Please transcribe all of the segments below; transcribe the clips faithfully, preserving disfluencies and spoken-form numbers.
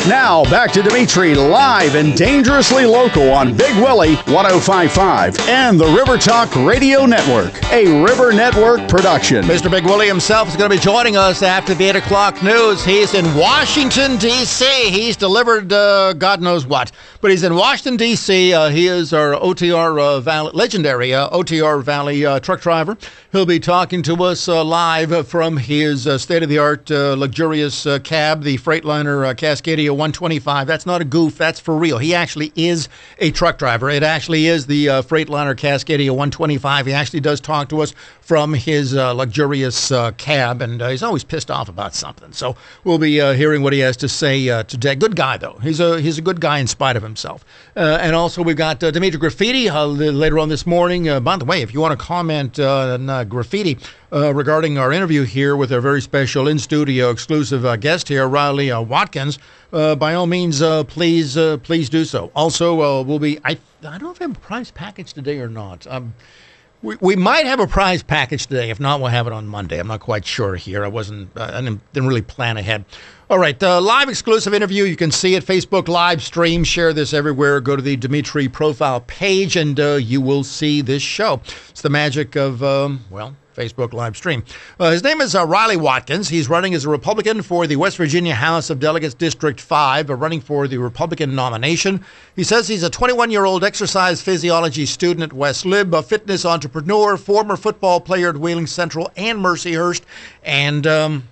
Now, back to Dimitri, live and dangerously local on Big Willie one oh five point five and the River Talk Radio Network, a River Network production. Mister Big Willie himself is going to be joining us after the eight o'clock news. He's in Washington, D C He's delivered uh, God knows what, but he's in Washington, D C Uh, he is our O T R uh, Valley, legendary uh, O T R Valley uh, truck driver. He'll be talking to us uh, live from his uh, state-of-the-art uh, luxurious uh, cab, the Freightliner uh, Cascadia one twenty-five. That's not a goof. That's for real. He actually is a truck driver. It actually is the uh, Freightliner Cascadia one twenty-five. He actually does talk to us from his uh, luxurious uh, cab, and uh, he's always pissed off about something. So we'll be uh, hearing what he has to say uh, today. Good guy, though. He's a he's a good guy in spite of himself. Uh, and also we've got uh, Dimitri Graffiti uh, later on this morning. Uh, by the way, if you want to comment uh, on uh, Graffiti uh, regarding our interview here with our very special in-studio exclusive uh, guest here, Riley uh, Watkins, uh, by all means, uh, please uh, please do so. Also, uh, we'll be, I, I don't know if we have a prize package today or not. Um, We, we might have a prize package today. If not, we'll have it on Monday. I'm not quite sure here. I wasn't, uh, I didn't, didn't really plan ahead. All right, uh, live exclusive interview. You can see it, Facebook live stream. Share this everywhere. Go to the Dimitri profile page, and uh, you will see this show. It's the magic of, um, well, Facebook live stream. Uh, his name is uh, Riley Watkins. He's running as a Republican for the West Virginia House of Delegates District five, uh, running for the Republican nomination. He says he's a twenty-one-year-old exercise physiology student at West Lib, a fitness entrepreneur, former football player at Wheeling Central and Mercyhurst. And um,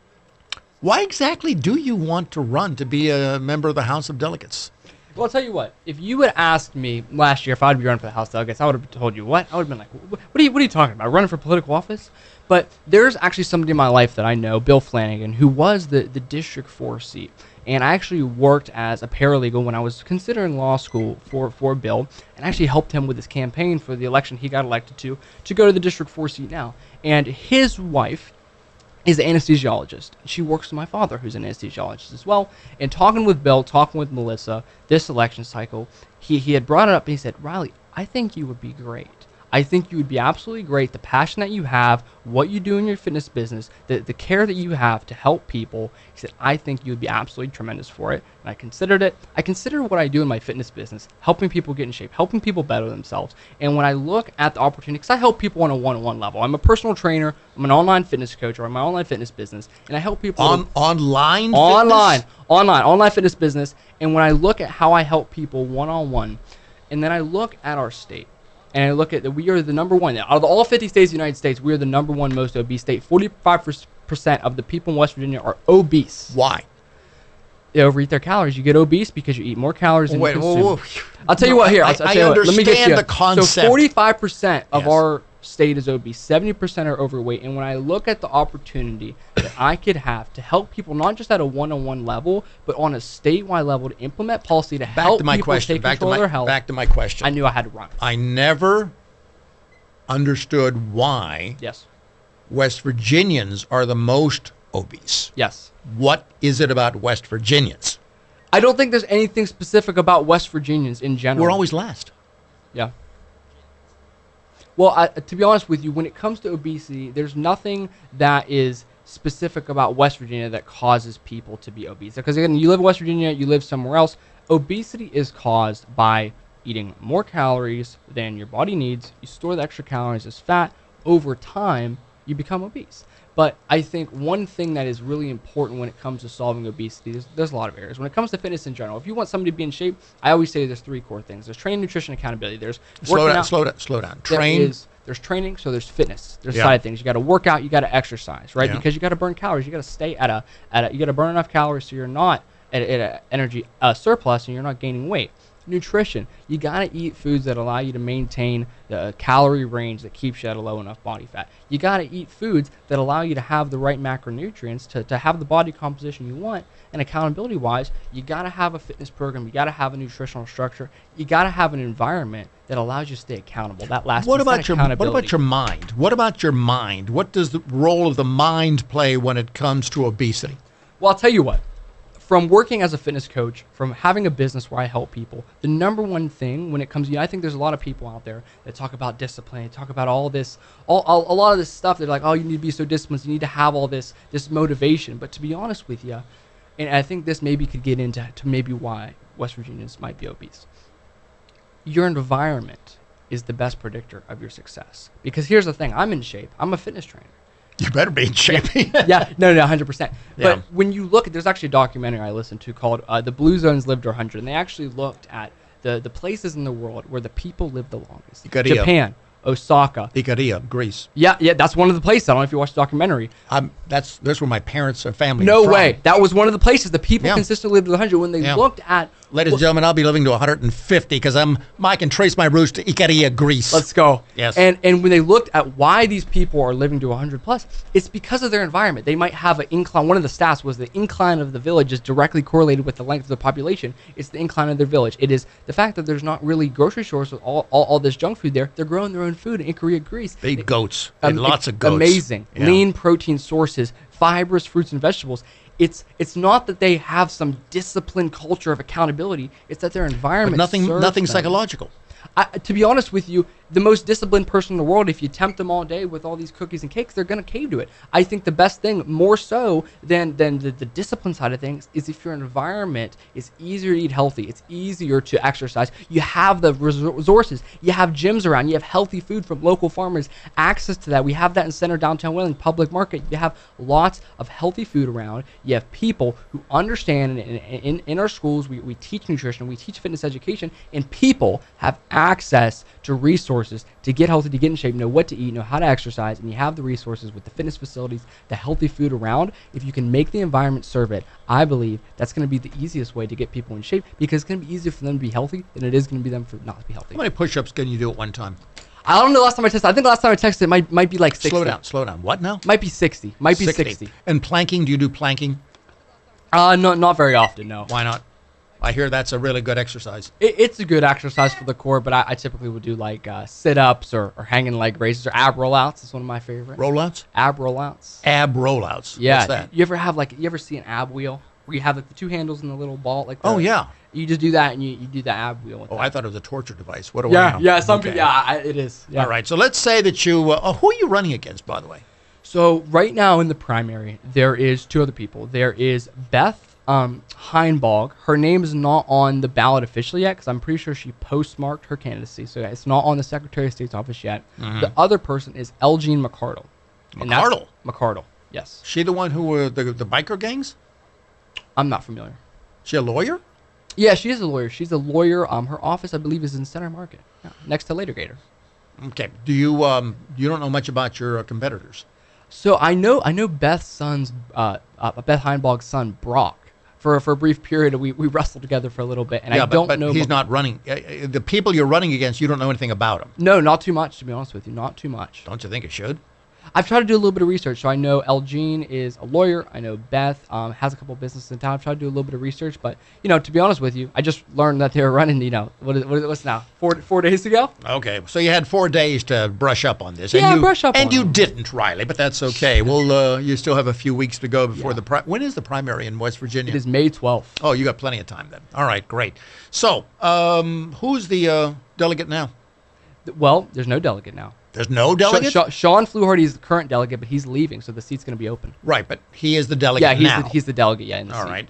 why exactly do you want to run to be a member of the House of Delegates? Well, I'll tell you what. If you had asked me last year if I'd be running for the House Delegates, I would have told you what. I would have been like, what are you, what are you talking about? Running for political office? But there's actually somebody in my life that I know, Bill Flanagan, who was the, the District four seat. And I actually worked as a paralegal when I was considering law school for, for Bill, and actually helped him with his campaign for the election he got elected to, to go to the District four seat now. And his wife is an anesthesiologist. She works with my father, who's an anesthesiologist as well. And talking with Bill, talking with Melissa, this election cycle, he, he had brought it up, and he said, Riley, I think you would be great. I think you would be absolutely great. The passion that you have, what you do in your fitness business, the, the care that you have to help people. He said, I think you would be absolutely tremendous for it. And I considered it. I consider what I do in my fitness business, helping people get in shape, helping people better themselves. And when I look at the opportunity, because I help people on a one-on-one level. I'm a personal trainer. I'm an online fitness coach, or my online fitness business. And I help people. On, to, online Online. Fitness? Online. Online fitness business. And when I look at how I help people one-on-one, and then I look at our state, and I look at that we are the number one. Out of all fifty states of the United States, we are the number one most obese state. forty-five percent of the people in West Virginia are obese. Why? They overeat their calories. You get obese because you eat more calories than Wait, you consume. whoa, whoa. I'll tell you what here. I'll, I, I'll tell I you what. understand Let me get you. the concept. So forty-five percent of Yes. our state is obese. seventy percent are overweight. And when I look at the opportunity that I could have to help people, not just at a one-on-one level, but on a statewide level, to implement policy to back help to my people question. take Back to control my, of their health, back to my question. I knew I had to run. I never understood why Yes. West Virginians are the most obese. Yes. What is it about West Virginians? I don't think there's anything specific about West Virginians in general. We're always last. Yeah. Well, I, to be honest with you, when it comes to obesity, there's nothing that is specific about West Virginia that causes people to be obese. Because again, you live in West Virginia, you live somewhere else. Obesity is caused by eating more calories than your body needs. You store the extra calories as fat. Over time, you become obese. But I think one thing that is really important when it comes to solving obesity, there's, there's a lot of areas. When it comes to fitness in general, if you want somebody to be in shape, I always say there's three core things. There's training, nutrition, accountability. There's Slow working down, out. slow down, slow down. There Train. is- there's training, so there's fitness. There's Yeah. side things. You got to work out. You got to exercise, right? Yeah. Because you got to burn calories. You got to stay at a at a. You got to burn enough calories so you're not at, at an energy uh, surplus and you're not gaining weight. Nutrition. You got to eat foods that allow you to maintain the calorie range that keeps you at a low enough body fat. You got to eat foods that allow you to have the right macronutrients to, to have the body composition you want. And accountability wise, you got to have a fitness program. You got to have a nutritional structure. You got to have an environment that allows you to stay accountable. That last What piece, that about your What accountability. about your mind? What about your mind? What does the role of the mind play when it comes to obesity? Well, I'll tell you what. From working as a fitness coach, from having a business where I help people, the number one thing when it comes to, you know, I think there's a lot of people out there that talk about discipline, they talk about all this, all, all a lot of this stuff. They're like, oh, you need to be so disciplined, you need to have all this, this motivation. But to be honest with you, and I think this maybe could get into to maybe why West Virginians might be obese. Your environment is the best predictor of your success. Because here's the thing, I'm in shape. I'm a fitness trainer. You better be in shape. Yeah, yeah. no, no, one hundred percent. Yeah. But when you look at, there's actually a documentary I listened to called uh, The Blue Zones Lived to one hundred, and they actually looked at the, the places in the world where the people live the longest. Ikaria. Japan, Osaka. Ikaria, Greece. Yeah, yeah, that's one of the places. I don't know if you watched the documentary. Um, that's that's where my parents and family No are from. way. That was one of the places the people Yeah. consistently lived to one hundred when they Yeah. looked at... Ladies and gentlemen, I'll be living to one hundred fifty because I'm I can trace my roots to Ikaria, Greece. Let's go. Yes. And and when they looked at why these people are living to one hundred plus, it's because of their environment. They might have an incline. One of the stats was the incline of the village is directly correlated with the length of the population. It's the incline of their village. It is the fact that there's not really grocery stores with all, all, all this junk food there. They're growing their own food in Ikaria, Greece. They eat goats. Um, They eat lots of goats. Amazing. Yeah. Lean protein sources, fibrous fruits and vegetables. It's it's not that they have some disciplined culture of accountability. It's that their environment But nothing serves nothing them. psychological. I, to be honest with you, the most disciplined person in the world, if you tempt them all day with all these cookies and cakes, they're going to cave to it. I think the best thing, more so than, than the, the discipline side of things, is if your environment is easier to eat healthy, it's easier to exercise, you have the resources, you have gyms around, you have healthy food from local farmers, access to that. We have that in Center Downtown Wheeling, Public Market. You have lots of healthy food around. You have people who understand, in, in, in our schools, we, we teach nutrition, we teach fitness education, and people have access to resources to get healthy, to get in shape, know what to eat, know how to exercise, and you have the resources with the fitness facilities, the healthy food around. If you can make the environment serve it, I believe that's going to be the easiest way to get people in shape, because it's going to be easier for them to be healthy than it is going to be them for not to be healthy. How many push-ups can you do at one time? I don't know the last time I tested. I think the last time I tested it might might be like sixty. Slow down, slow down. What now? Might be sixty. Might be sixty. And planking, do you do planking? Uh, no, not very often, no. Why not? I hear that's a really good exercise. It, it's a good exercise for the core, but I, I typically would do like uh, sit-ups or, or hanging leg raises or ab rollouts. It's one of my favorite. Rollouts? Ab rollouts. Ab rollouts. Yeah. What's that? You ever have like, you ever see an ab wheel where you have like the two handles and the little ball? Like the, Oh, yeah. You just do that and you, you do the ab wheel. With Oh, that. I thought it was a torture device. What do I Yeah, know? yeah, some Okay. people, yeah, I, it is. Yeah. All right, so let's say that you, uh, oh, who are you running against, by the way? So right now in the primary, there is two other people. There is Beth um, Heinbog. Her name is not on the ballot officially yet, because I'm pretty sure she postmarked her candidacy, so it's not on the Secretary of State's office yet. Mm-hmm. The other person is Elgene McCardle. And that's- McCardle? McCardle, yes. She the one who, uh, the, the biker gangs? I'm not familiar. She a lawyer? Yeah, she is a lawyer. She's a lawyer. Um, her office, I believe, is in Center Market, yeah, next to Later Gator. Okay. Do you, um, you don't know much about your uh, competitors? So I know, I know Beth's son's, uh, uh, Beth Heinbog's son Brock. For for a brief period, we, we wrestled together for a little bit, and yeah, I but, don't but know. he's mu- not running. Uh, uh, the people you're running against, you don't know anything about them. No, not too much, to be honest with you. Not too much. Don't you think it should? I've tried to do a little bit of research. So I know Elgene is a lawyer. I know Beth um, has a couple businesses in town. I've tried to do a little bit of research, but you know, to be honest with you, I just learned that they were running. You know, what is, what is it, what's now? Four four days ago. Okay, so you had four days to brush up on this. Yeah, and you, brush up And on you it. didn't, Riley, but that's okay. Well, uh, you still have a few weeks to go before Yeah. the pri- when is the primary in West Virginia? It is May twelfth. Oh, you got plenty of time then. All right, great. So, um, who's the uh, delegate now? Well, there's no delegate now. There's no Sha- delegate? Sha- Sean Fluharty is the current delegate, but he's leaving, so the seat's going to be open. Right, but he is the delegate Yeah, he's now. the, he's the delegate. Yeah. In the All seat. right.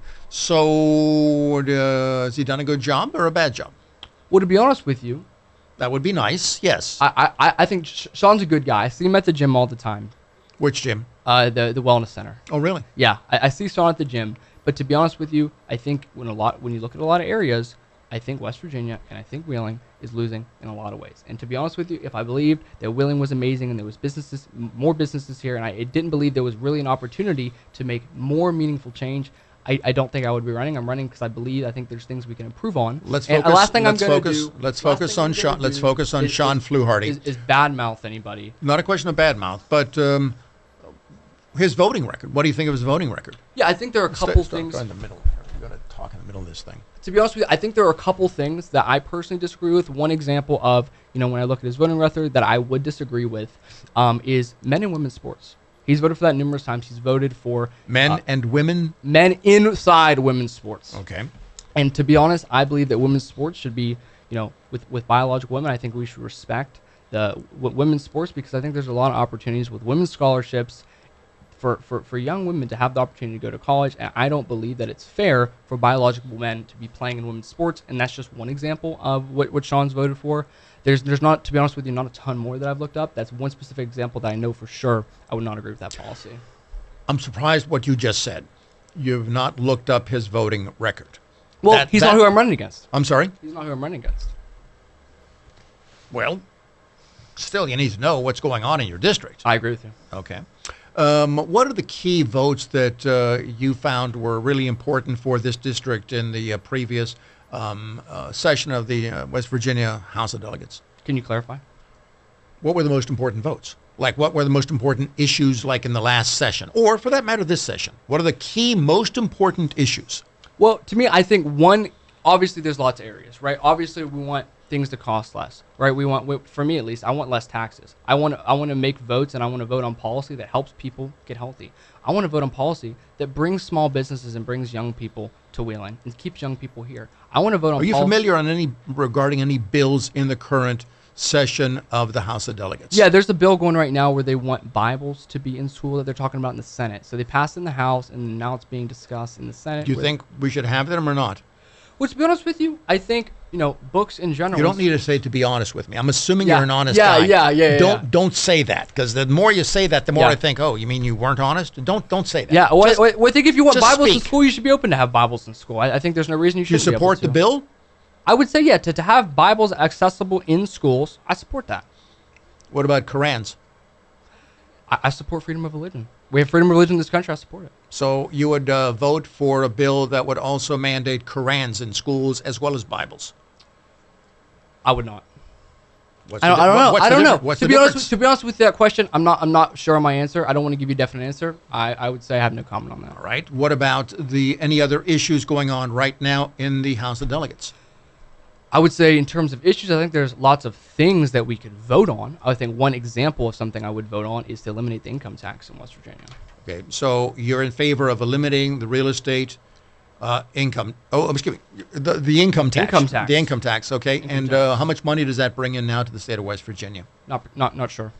So, uh, has he done a good job or a bad job? Well, to be honest with you, That would be nice, yes. I I, I think Sh- Sean's a good guy. I see him at the gym all the time. Which gym? Uh, the the wellness center. Oh, really? Yeah, I, I see Sean at the gym. But to be honest with you, I think when a lot when you look at a lot of areas, I think West Virginia and I think Wheeling is losing in a lot of ways. And to be honest with you, if I believed that Wheeling was amazing and there was businesses, m- more businesses here, and I it didn't believe there was really an opportunity to make more meaningful change, I, I don't think I would be running. I'm running because I believe I think there's things we can improve on. Let's and focus. the last thing let's I'm gonna focus. do. Let's last focus thing on I'm Sean. gonna Let's do focus on is- Sean is- Fluharty. Is, is badmouth anybody? Not a question of badmouth, but um, his voting record. What do you think of his voting record? Yeah, I think there are a couple Start- things. Go in the middle. You're going to talk in the middle of this thing. To be honest with you, I think there are a couple things that I personally disagree with. One example of, you know, when I look at his voting record that I would disagree with um, is men and women's sports. He's voted for that numerous times. He's voted for Men uh, and women. men inside women's sports. Okay. And to be honest, I believe that women's sports should be, you know, with, with biological women, I think we should respect the w- women's sports because I think there's a lot of opportunities with women's scholarships for, for, for young women to have the opportunity to go to college, and I don't believe that it's fair for biological men to be playing in women's sports, and that's just one example of what, what Sean's voted for. There's there's not, to be honest with you, not a ton more that I've looked up. That's one specific example that I know for sure I would not agree with that policy. I'm surprised what you just said. You've not looked up his voting record. Well, That- he's that- not who I'm running against. I'm sorry? He's not who I'm running against. Well, still, you need to know what's going on in your district. I agree with you. Okay. Um, what are the key votes that uh, you found were really important for this district in the uh, previous um, uh, session of the uh, West Virginia House of Delegates? Can you clarify? What were the most important votes? Like, what were the most important issues, like in the last session, or for that matter, this session? What are the key, most important issues? Well, to me, I think one, obviously there's lots of areas, right? Obviously we want things to cost less, right? We want, for me at least, I want less taxes. I want to, I want to make votes, and I want to vote on policy that helps people get healthy. I want to vote on policy that brings small businesses and brings young people to Wheeling and keeps young people here. I want to vote on Are you poli- familiar on any regarding any bills in the current session of the House of Delegates? Yeah, there's a bill going right now where they want Bibles to be in school that they're talking about in the Senate. So they passed in the House, and now it's being discussed in the Senate. Do you where- think we should have them or not? Well, to be honest with you, I think, you know, books in general. You don't need to say to be honest with me. I'm assuming Yeah. you're an honest Yeah, guy. yeah, yeah, yeah, Don't yeah. don't say that, because the more you say that, the more Yeah. I think, oh, you mean you weren't honest? Don't don't say that. Yeah, well, Just- I, well, I think if you want just Bibles in speak. school, you should be open to have Bibles in school. I, I think there's no reason you Do you shouldn't be support able the to. bill? I would say, yeah, to, to have Bibles accessible in schools, I support that. What about Korans? I, I support freedom of religion. We have freedom of religion in this country. I support it. So you would uh, vote for a bill that would also mandate Korans in schools as well as Bibles? I would not. What's I don't, the I di- don't know. what's I the don't know. differ- What's To the be honest, difference? with, to be honest with that question, I'm not. I'm not sure on my answer. I don't want to give you a definite answer. I, I would say I have no comment on that. All right. What about the any other issues going on right now in the House of Delegates? I would say in terms of issues, I think there's lots of things that we could vote on. I think one example of something I would vote on is to eliminate the income tax in West Virginia. Okay. So you're in favor of eliminating the real estate uh, income? Oh, excuse me. The the income tax. Income tax. The income tax. Okay. Income and tax. Uh, how much money does that bring in now to the state of West Virginia? Not not not sure.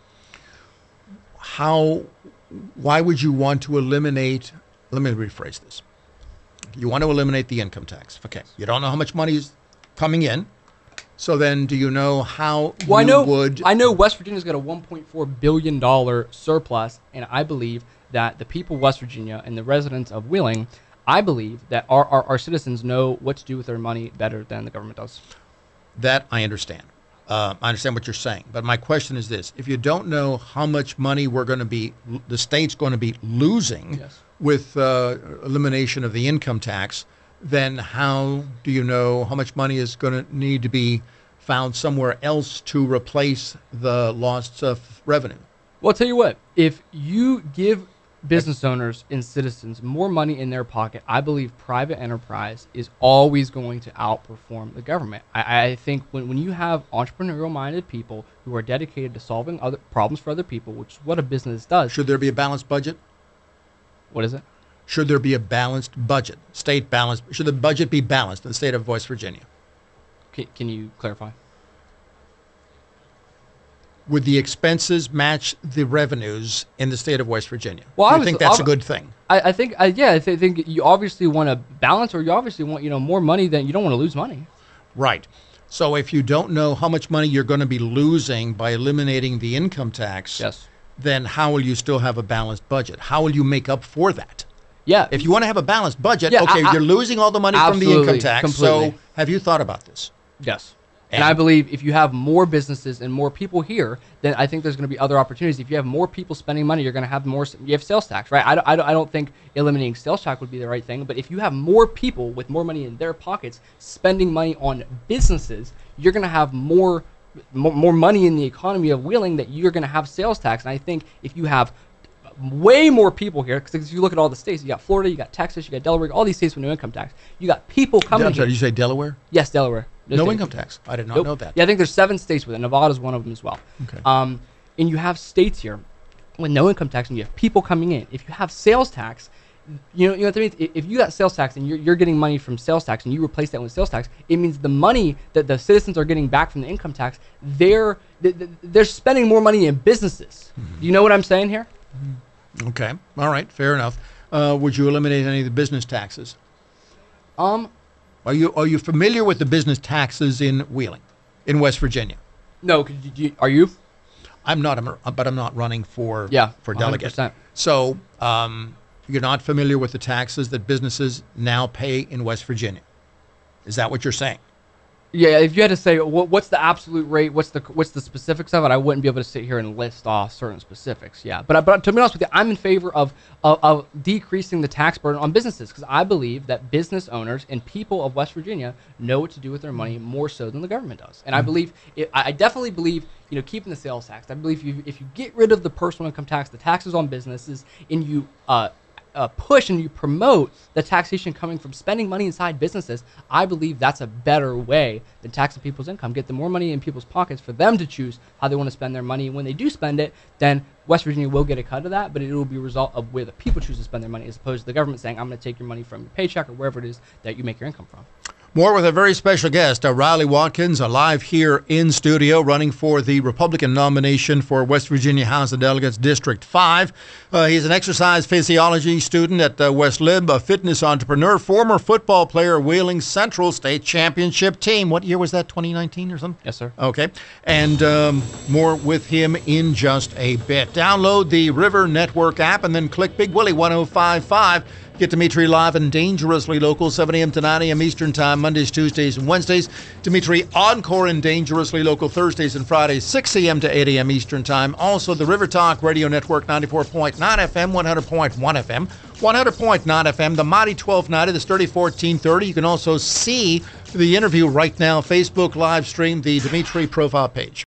How? Why would you want to eliminate? Let me rephrase this. You want to eliminate the income tax. Okay. You don't know how much money is coming in. So then, do you know how Well, you I know would? I know West Virginia's got a one point four billion dollars surplus, and I believe that the people of West Virginia and the residents of Wheeling, I believe that our, our, our citizens know what to do with their money better than the government does. That I understand. Uh, I understand what you're saying. But my question is this: if you don't know how much money we're going to be, the state's going to be losing Yes. with uh, elimination of the income tax, then how do you know how much money is going to need to be found somewhere else to replace the lost of revenue? Well, I'll tell you what, if you give business owners and citizens more money in their pocket, I believe private enterprise is always going to outperform the government. I, I think when, when you have entrepreneurial-minded people who are dedicated to solving other problems for other people, which is what a business does. Should there be a balanced budget? What is it? Should there be a balanced budget? State balanced? Should the budget be balanced in the state of West Virginia? Can, can you clarify? Would the expenses match the revenues in the state of West Virginia? Well, Do you obviously- think that's a ob- good thing? I, I think, uh, yeah, I th- think you obviously want to balance, or you obviously want, you know, more money than you don't want to lose money. Right. So if you don't know how much money you're going to be losing by eliminating the income tax, Yes. then how will you still have a balanced budget? How will you make up for that? Yeah. If you want to have a balanced budget, Yeah, okay, I- I- you're losing all the money from the income Absolutely, tax. completely. So have you thought about this? Yes. And, And- I believe if you have more businesses and more people here, then I think there's going to be other opportunities. If you have more people spending money, you're going to have more. You have sales tax, right? I don't, I don't, I don't think eliminating sales tax would be the right thing. But if you have more people with more money in their pockets spending money on businesses, you're going to have more, more, more money in the economy of Wheeling that you're going to have sales tax. And I think if you have way more people here, because if you look at all the states, you got Florida, you got Texas, you got Delaware, all these states with no income tax. You got people coming I'm sorry, here. did you say Delaware? Yes, Delaware. No There's- income tax. I did not Nope. know that. Yeah, I think there's seven states with it. Nevada's one of them as well. Okay. Um, and you have states here with no income tax, and you have people coming in. If you have sales tax, you know, you know what I mean. If if you got sales tax and you're you're getting money from sales tax, and you replace that with sales tax, it means the money that the citizens are getting back from the income tax, they're they're, they're spending more money in businesses. Mm-hmm. Do you know what I'm saying here? Okay. All right. Fair enough. Uh, would you eliminate any of the business taxes? Um, Are you are you familiar with the business taxes in Wheeling, in West Virginia? no, could you, you- are you? I'm not, a- but I'm not running for Yeah, for one hundred delegate. percent. So um, you're not familiar with the taxes that businesses now pay in West Virginia. Is that what you're saying? Yeah, if you had to say what, what's the absolute rate, what's the what's the specifics of it, I wouldn't be able to sit here and list off certain specifics. Yeah, but but to be honest with you, I'm in favor of of, of decreasing the tax burden on businesses because I believe that business owners and people of West Virginia know what to do with their money more so than the government does. And I believe it, I definitely believe you know keeping the sales tax. I believe you, if you get rid of the personal income tax, the taxes on businesses, and you uh, Uh, push and you promote the taxation coming from spending money inside businesses, I believe that's a better way than taxing people's income. Get the more money in people's pockets for them to choose how they want to spend their money. And when they do spend it, then West Virginia will get a cut of that, but it will be a result of where the people choose to spend their money as opposed to the government saying, I'm going to take your money from your paycheck or wherever it is that you make your income from. More with a very special guest, uh, Riley Watkins, alive here in studio, running for the Republican nomination for West Virginia House of Delegates District five. Uh, he's an exercise physiology student at uh, West Lib, a fitness entrepreneur, former football player, Wheeling Central State Championship team. What year was that, twenty nineteen or something? Yes, sir. Okay. And um, more with him in just a bit. Download the River Network app and then click Big Willie one oh five five. Get Dimitri live and dangerously local, seven a.m. to nine a.m. Eastern Time, Mondays, Tuesdays, and Wednesdays. Dimitri encore and dangerously local Thursdays and Fridays, six a.m. to eight a.m. Eastern Time. Also, the River Talk Radio Network, ninety-four point nine F M, one hundred point one F M, one hundred point nine F M, the Mighty twelve ninety, the Sturdy fourteen thirty. You can also see the interview right now, Facebook live stream, the Dimitri profile page.